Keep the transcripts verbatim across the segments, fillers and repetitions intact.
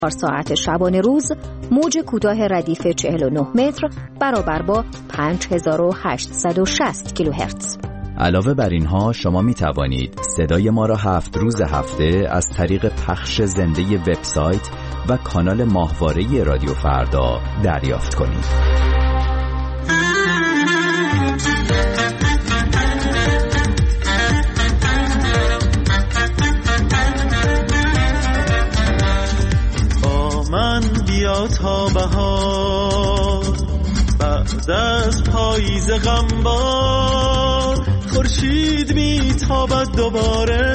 ساعت شبانه روز موج کوتاه ردیف چهل و نه متر برابر با پنج هزار و هشتصد و شصت کیلوهرتز. علاوه بر اینها شما می توانید صدای ما را هفت روز هفته از طریق پخش زنده وبسایت و کانال ماهواره رادیو فردا دریافت کنید. من بیا تا بهار، بعد از پاییز غمبار خورشید می تابد دوباره،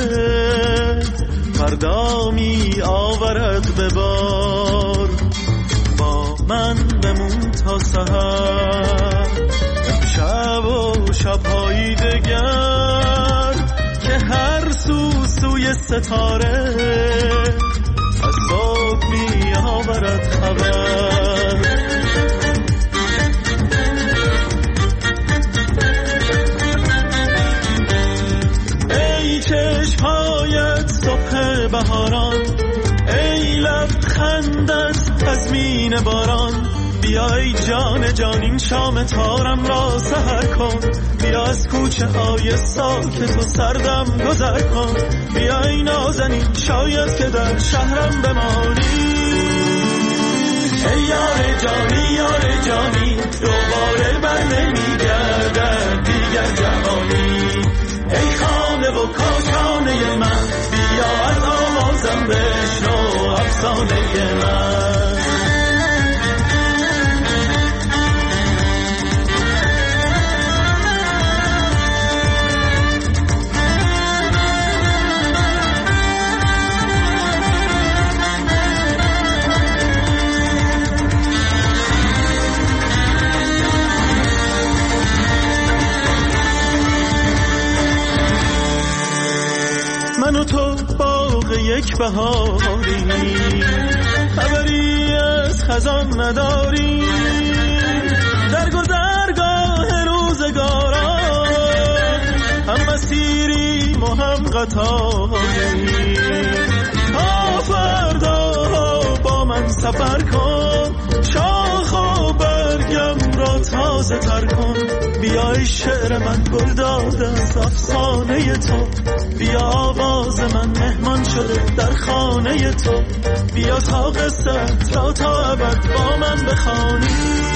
فردا می آورد به بار. با من بمون تا سحر، شب و شب‌های دگر که هر سو سوی ستاره از صبح می آورد خبر. ای چشم‌هایت صبح بهاران، ای لبخندت تضمین باران، بیا ای جان جان این شام تارم را سحر کن، بیا از کوچه های ساکت و سردم گذر کن، بیا ای نازنین شاید که در شهرم بمانی. ای یار جانی یار جانی دوباره بر نمیگردد دیگر جوانی، ای خانه و کاشانه من بیا از آوازم بشنو افسانه من. من و تو باغ یک بهاری، خبری از خزان نداری، در گذرگاه روزگاران هم مسیریم و هم قطاری. تا فردا با من سفر کن، شاخ و برگم را تازه تر کن، بیای شعر من گل داده از افسانه تو، بیا آواز من مهمان شده در خانه تو، بیا تا قصت را تا ابد با من بخوانی.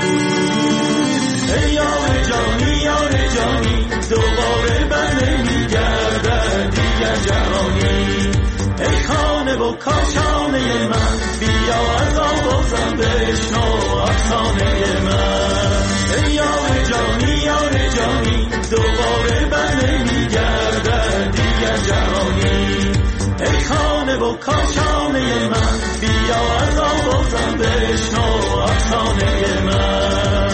ای یار جانی یار جانی دوباره بر نمیگردد دیگر جوانی، ای خانه و کاشانه من بیا از آوازم بشنو افسانه من. ای یار جانی یار جانی دوباره بر نمیگردد دیگر جوانی، ای خانه و کاشانه من بیا از آوازم بشنو افسانه من.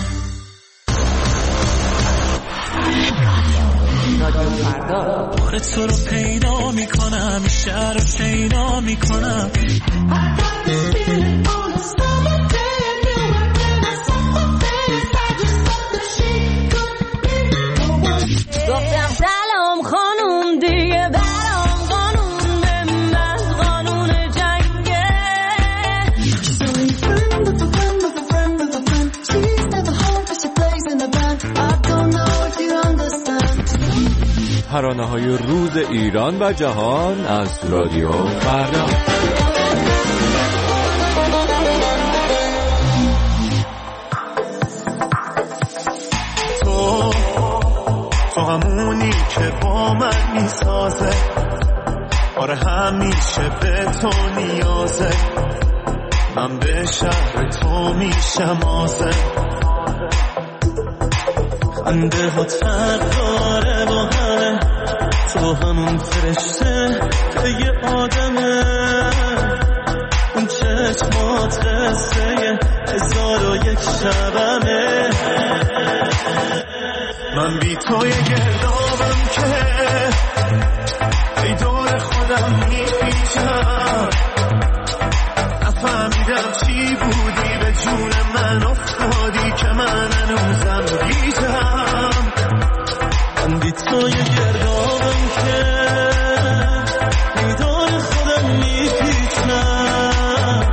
بار تو رو پیدا میکنم، شهر رو شیدا میکنم، گفتم سلام خانوم دیگه برام قانون به من قانون جنگه. ترانه های روز ایران و جهان از رادیو فردا. تو تو همونی که با من میسازه، آره همیشه به تو نیازه، من به شهر تو میشم آزه، خنده ها تقاره با همه، تو همون فرشته که یه آدمه، اون چشمات قصه هزار و یک شبمه، من بی توی گردابم که ای دور خودم میپیچم، نفهمیدم چی بودی به جون من افتادی که من هنوزم گیجم، من بی توی گردابم که ای دور خودم میپیچم،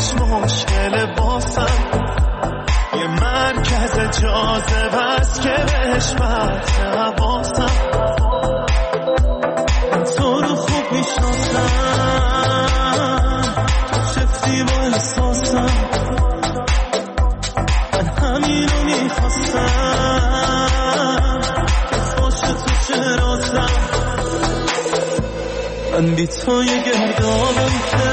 خودش مشکل باسم، یه مرکز جاذبه است که بهش بحث حواسم. تو رو خوب میشناسم، تو چفتی با احساسم، من همینو میخواستم که باشه تو شراسم. من بی تو یه گردابم که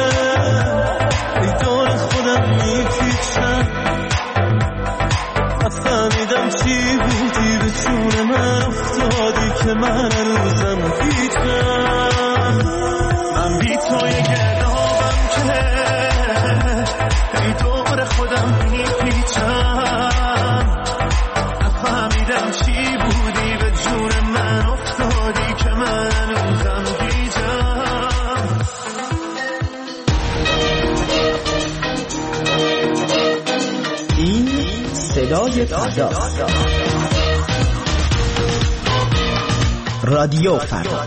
ای دور خودم میپیچم، نفهمیدم چی بودی به جون من افتادی که من روزم پیچم. من بی تو یه گردابم که ای دور خودم میپیچم، نفهمیدم چی بودی به جون من افتادی که من روزم پیچم. این صدای فردا، رادیو فردا.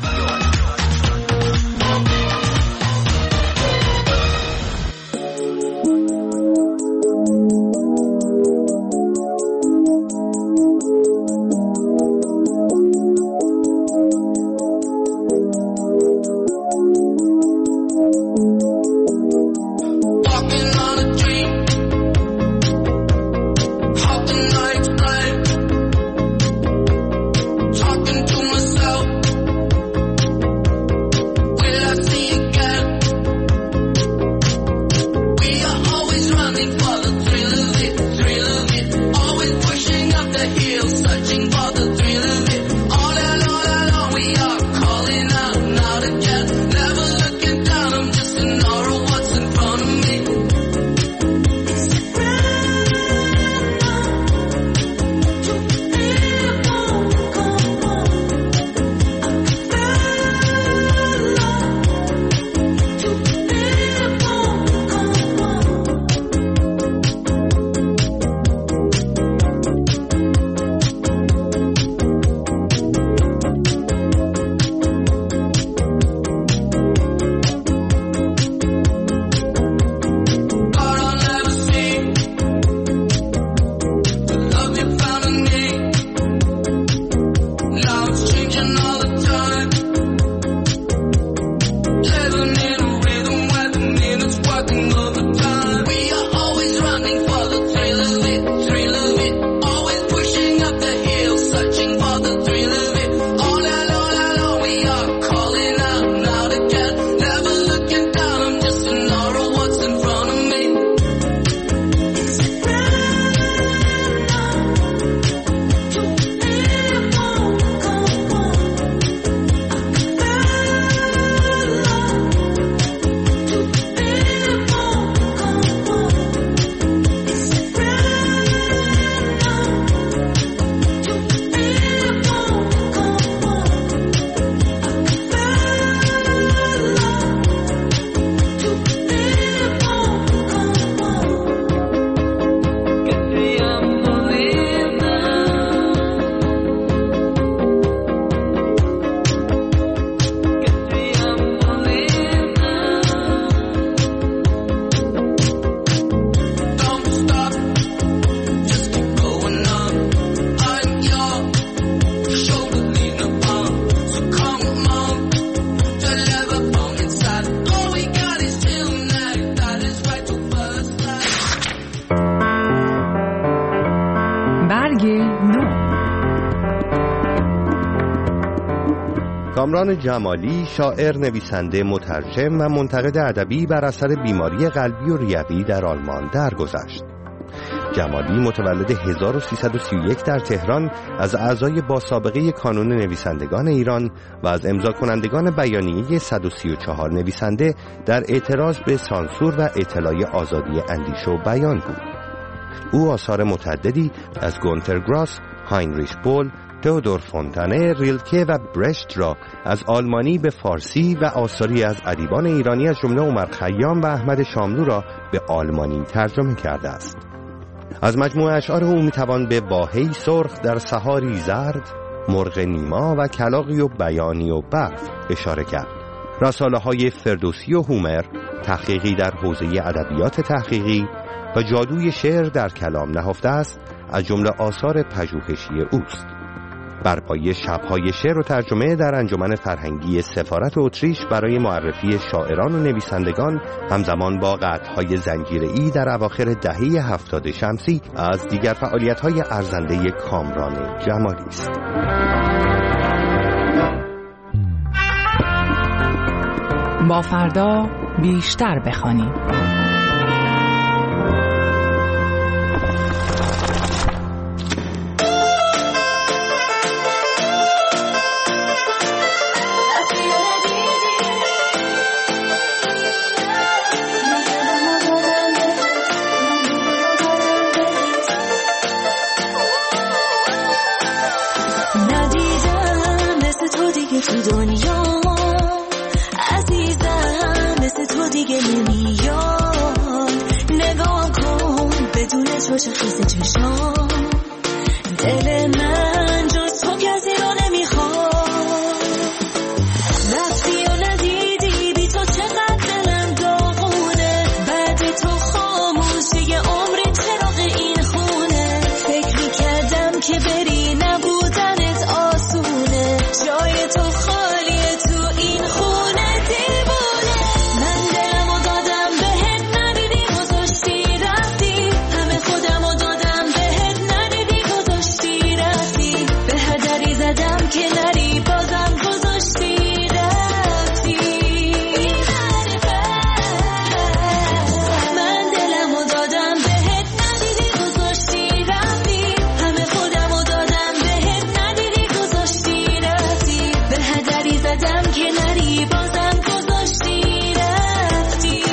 کامران جمالی، شاعر، نویسنده، مترجم و منتقد ادبی، بر اثر بیماری قلبی و ریوی در آلمان درگذشت. جمالی متولد هزار و سیصد و سی و یک در تهران از اعضای با سابقه کانون نویسندگان ایران و از امضا کنندگان بیانیه صد و سی و چهار نویسنده در اعتراض به سانسور و اطلاع آزادی اندیشه و بیان بود. او آثار متعددی از گونتر گراس، هاینریش بول، تئودور فونتانه، ریلکه و برشت را از آلمانی به فارسی و آثاری از ادیبان ایرانی از جمله عمر خیام و احمد شاملو را به آلمانی ترجمه کرده است. از مجموعه اشعار او میتوان به واهی سرخ در سحاری زرد، مرغ نیما و کلاغی و بیانی و برف اشاره کرد. رساله های فردوسی و هومر تحقیقی در حوزه ادبیات تحقیقی و جادوی شعر در کلام نهفته است از جمله آثار پژوهشی اوست. بر پایه شب‌های شعر و ترجمه در انجمن فرهنگی سفارت اتریش برای معرفی شاعران و نویسندگان همزمان با قطع‌های زنجیره‌ای در اواخر دهه هفتاد شمسی از دیگر فعالیت‌های ارزنده کامران جمالی است. با فردا بیشتر بخوانیم. تو دنیا عزیزم مثل تو دیگه نمیاد، نگاه کن بدون تو شخص چشام، دل من جز تو کسی رو نمیخواد. رفتی و ندیدی بی تو چقدر دلم داغونه، بعد تو خاموشی عمری چراغ این خونه. فکر میکردم که بری نبودنت آسونه، جای تو خالیه تو این خونه دیوونه. من دلمو دادم بهت ندیدی گذاشتی رفتی، همه خودمو دادم بهت ندیدی گذاشتی رفتی، به هدری زدم که نری بازم گذاشتی رفتی. من دلمو دادم بهت ندیدی گذاشتی رفتی، همه خودمو دادم بهت ندیدی گذاشتی رفتی، به هدری زدم که نری بازم گذاشتی رفتی.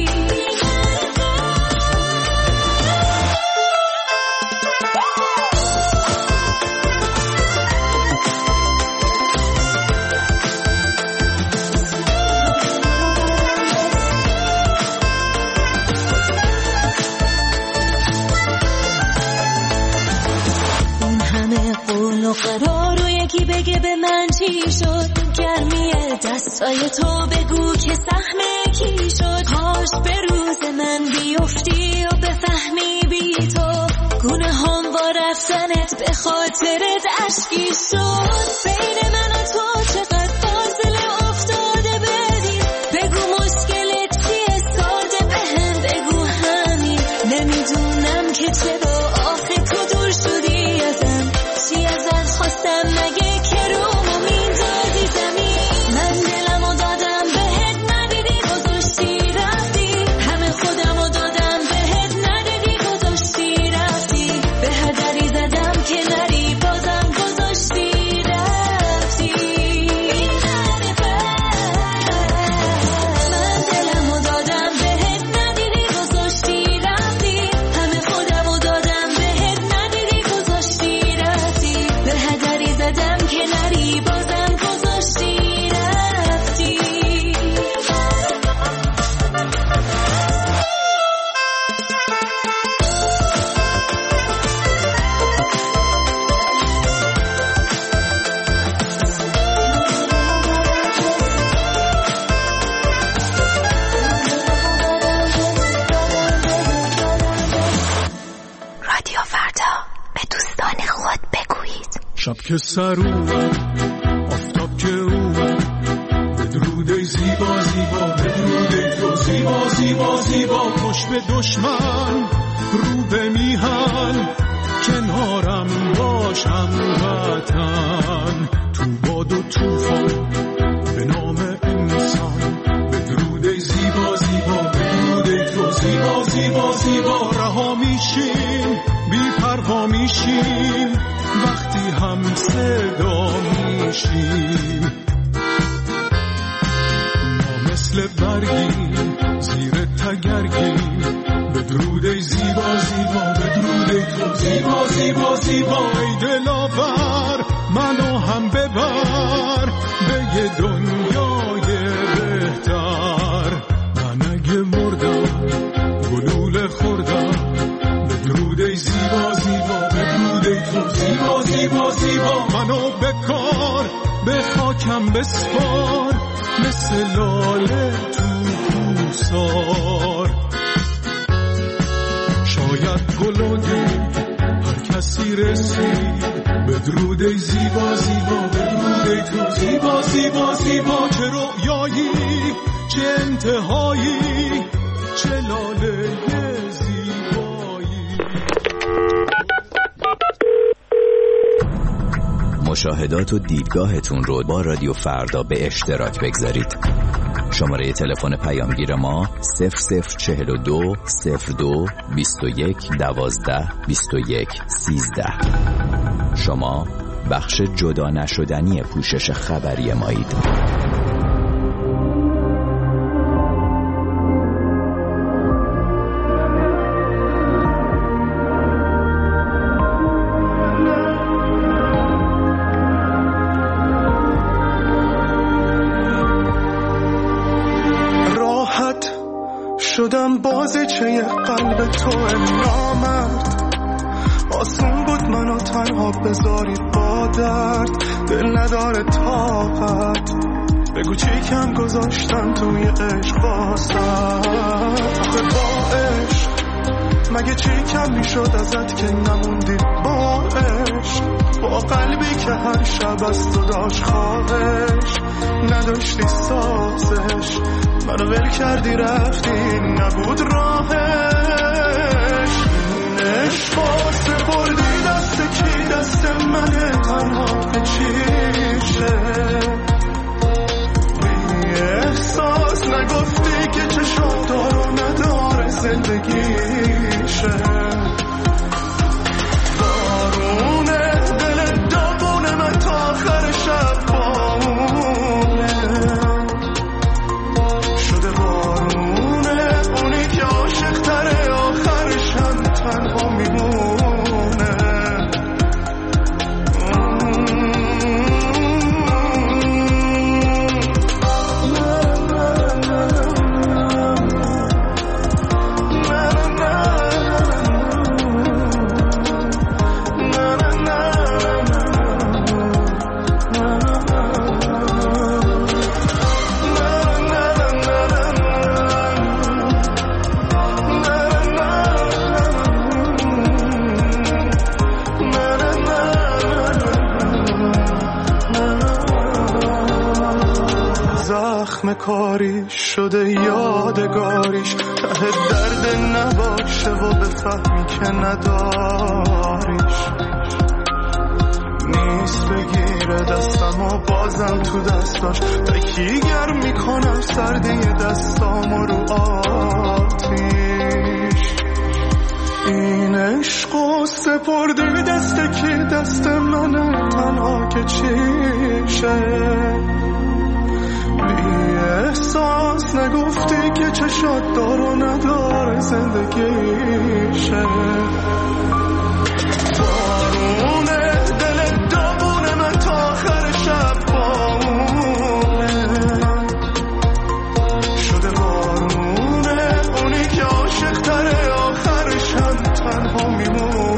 اون همه قول و قرار و یکی بگه به من چی شد، گرمی دستای تو بگو که سهم کی شد. کاش به روز من بیفتی و بفهمی بی تو گونه هم با رفتنت به خاطرت اشکی شد. بین من و تو چقدر فاصله افتاده بدید، بگو مشکلت چیه ساده بهم بگو همین. نمیدونم که چرا آخه تو دور شدی ازم، چی ازت خواستم مگه که رومو میندازی زمین. من دلمو دادم بهت ندیدی گذاشتی رفتی، همه خودمو دادم بهت ندیدی گذاشتی رفتی، به هدری زدم که نری بازم گذاشتی رفتی. من دلمو دادم بهت ندیدی گذاشتی رفتی، همه خودمو دادم بهت ندیدی گذاشتی رفتی، به هدری زدم که نری بازم گذاشتی رفتی. رادیو فردا، به دوستان خود بگویید. شب که سر اومد آفتاب که اومد، بدرود ای زیبا زیبا، بدرود ای تو زیبا زیبا زیبا. پشت به دشمن رو به میهن، کنارم باشم وطن. تو باد و توفان به نام انسان، بدرود ای زیبا زیبا، بدرود ای تو زیبا زیبا زیبا. رها میشیم بی پروا میشیم وقتی هم صدا میشیم، ما مثل برگیم زیر تگرگیم. بدرود ای زیبا زیبا، بدرود ای تو زیبا زیبا زیبا. ای دلاور منو هم ببر به یه دنیای بهتر. من اگه مردم گلوله خوردم، بدرود ای زیبا زیبا، بدرود ای تو زیبا زیبا زیبا. منو بکار به خاکم بسپار، مثل لاله تو کوسا باید گلوگی هر کسی رسید. بدرود ای زیبا زیبا، بدرود ای تو زیبا زیبا زیبا، چه رویایی چه انتهایی چه لاله زیبایی. مشاهدات و دیدگاهتون رو با رادیو فردا به اشتراک بگذارید. شماره تلفن پیامگیر ما صفر صفر چهل و دو صفر دو بیست و یک دوازده بیست و یک سیزده. شما بخش جدا نشدنی پوشش خبری مایید. شدم بازیچه قلب تو نامرد، آسون بود منو تنها بذاری با درد، دل نداره طاقت بگو چی کم گذاشتم توی عشق واسد. آخه با عشق مگه چی کم میشد ازت که نموندی با عشق، با قلبی که هر شب از تو داشت خواهش، نداشتی سازش منو ول کردی رفتی نبود راهش. عشقا سپردی دست کی دست منه تنها که چیشه، بی احساس نگفتی که چشم دارو نداره زندگیشه. بارونه دل داغونه من تا آخر شب بامونه، شده بارونه اونی که عاشق تره آخرش هم تنها میمونه. کاریش شده یادگاریش، ته درد نباشه و بفهمی که نداریش. نیست بگیره دستم و بازم تو دستاش تکیگر میکنم سردی دستام و رو آتیش. این عشق و سپردی دست کی دست منه تنها که چیشه، احساس نگفتی که چشات دارو نداره زندگیشه. بارونه دل داغونه من تا آخر شب بامونه، شده بارونه اونی که عاشق تره آخرش هم تنها میمونه.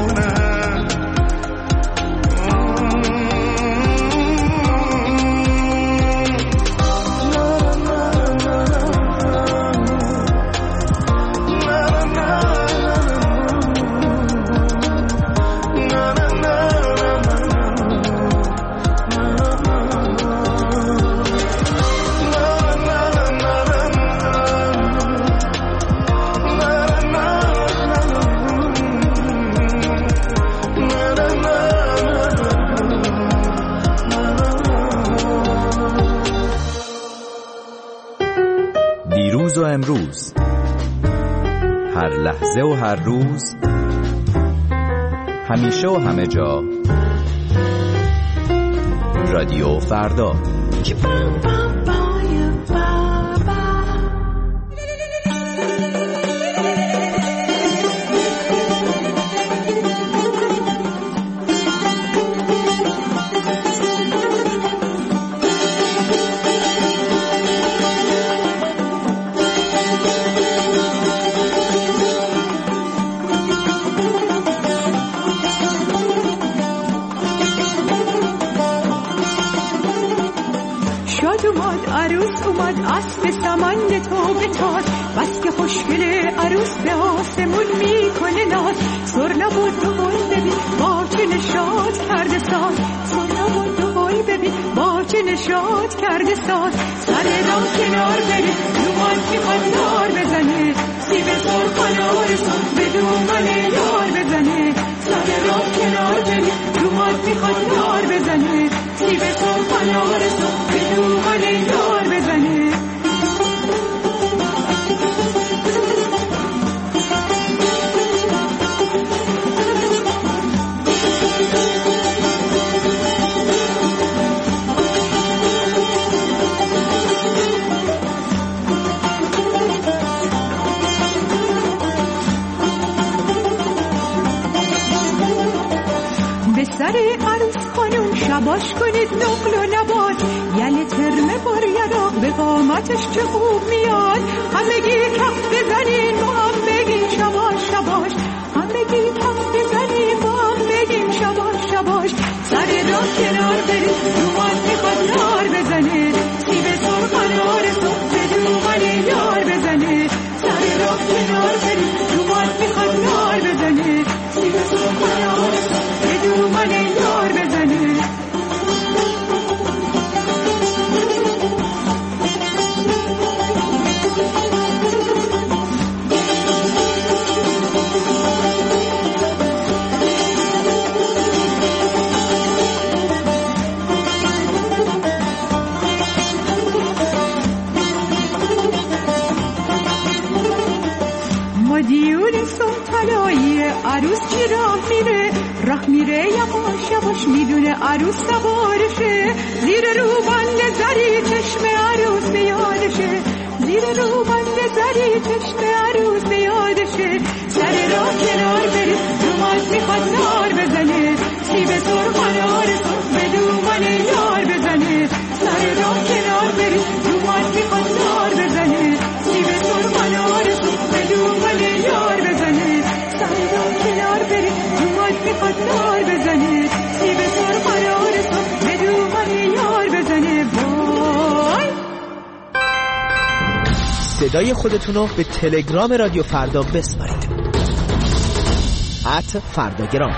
دیروز و امروز، هر لحظه و هر روز، همیشه و همه جا، رادیو فردا. عروس اومد اسب سمند تو بتاز، بس که خوشگله عروس به آسمون میکنه گل ناز سرنا بود و گل ببین با چه نشاط کرده ساز سرنا بود و گل ببین با چه نشاط کرده ساز سر را کنار بری دومان میخواد یار بزنه سیب سرخ آرزو به دومان یار بزنه سر را کنار بری دومان میخواد یار بزنه سیب سرخ آرزو به دومان یار بزنه سر عروس خانون شباش کنید نقل و نبات یل ترمه بار یراق به قامتش چه خوب میاد همگی کف بزنین با هم بگین شباش شباش همگی کف بزنین با هم بگین شباش شباش سر را کنار برید دومان میخواد یار بزنه سیب سرخ آرزو به دومان یار بزنه سر را کنار برید دومان میخواد یار بزنه سیب سرخ آرزو به دومان یار بزنه مدیون سلطنایی عروس چی راه میره راه میره یواش یواش میدونه عروس سوارشه زیر روبند زری چشم عروس یادشه زیر روبند زری چشم عروس یادشه سر راه کنار بری دومان میخواد نار بزنه سیب سرخ آرزو به دومان یار بزنه سر راه کنار بری دومان میخواد نار بزنه سیب سرخ آرزو به دومان یار بزنه سر راه کنار بری دومان میخواد نار بزنه سیب سرخ آرزو به دومان یار بزنه وای صدای خودتونو به تلگرام رادیو فردا بسپارید ات فرداگرام.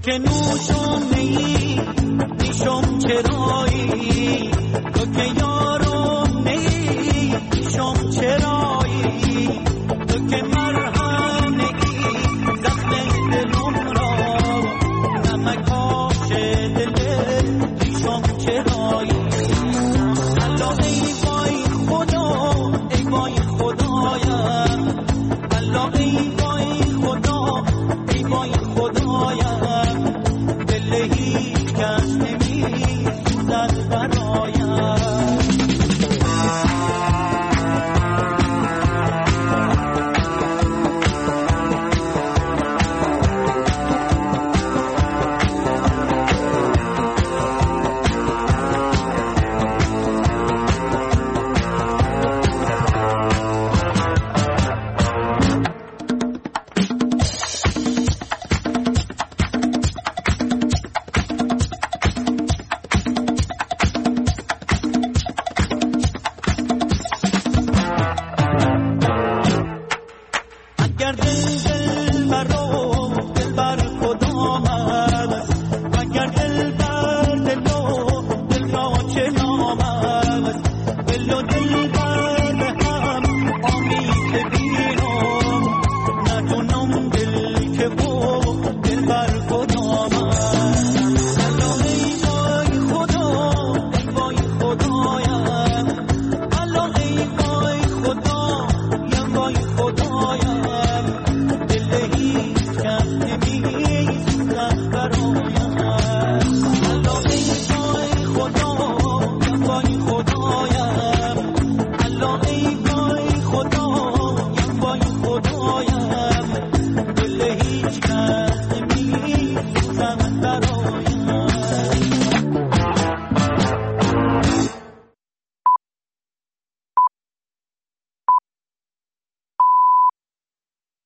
که نوشم نیی میشم چرایی، تو که یارم نیی میشم چرایی، تو که مرهم نیی زخم دلم را، نمک آش دل میشم چرایی. الله ای وای خدا، ای وای خدایم، الله ای وای خدا، ای وای خدایم، دل هیچ کس نمی‌سوزد برایم. اگر دل دل برو